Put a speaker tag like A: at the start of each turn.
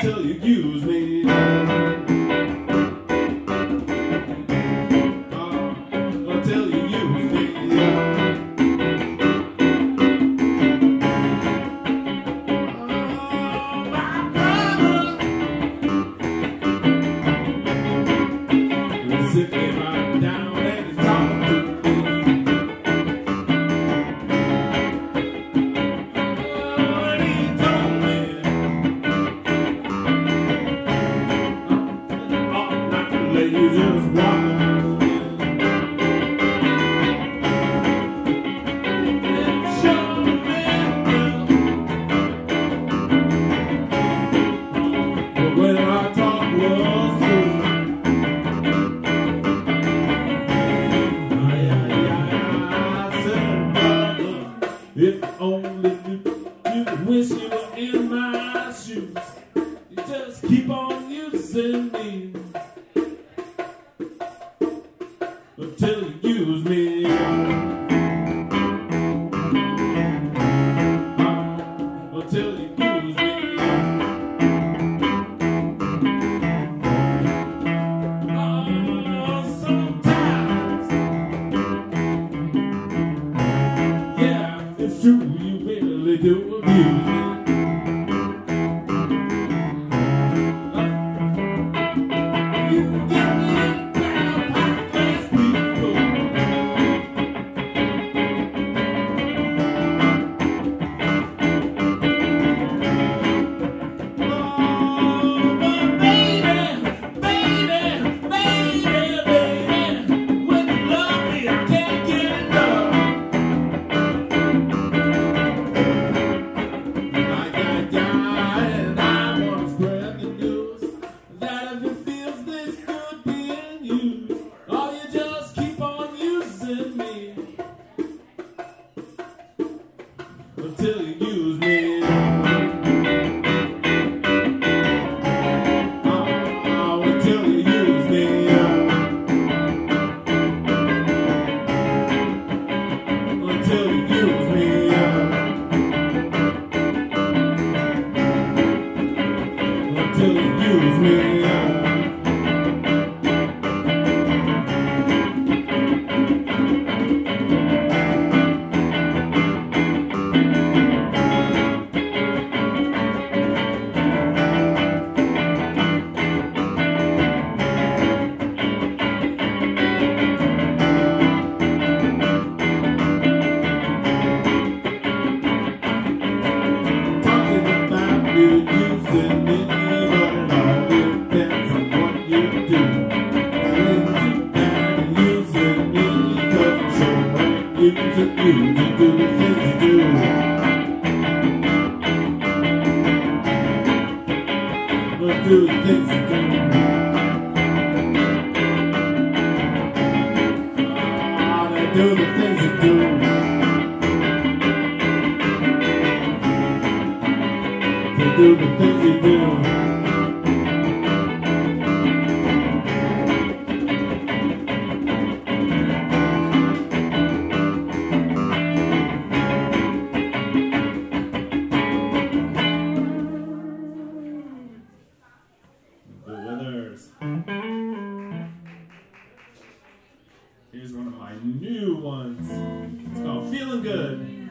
A: until you use me. Until you use me. Sit me right down and talk to me. What he told me all night, lady, just walking. But when our talk was through, if only you could wish you were in my shoes, you just keep on using me until you use me. Until you use me. Oh, sometimes, yeah, it's true, you really do abuse me. You get me down high class people. Oh, but baby, when you love me, I can't get enough. And I want to spread the news that if it feels this good being used, oh, you just keep on using me until you use me. Oh, until you use me. Until you use me. Until you use me. Talking about you using me, but it all depends on what you do. Ain't you bad at using me, 'cause I'm sure I'm using you to do the things you do. But do the things you do. Oh, they do the things you do. They do the things you do. The Withers. Here's one of my new ones. It's called Feeling Good.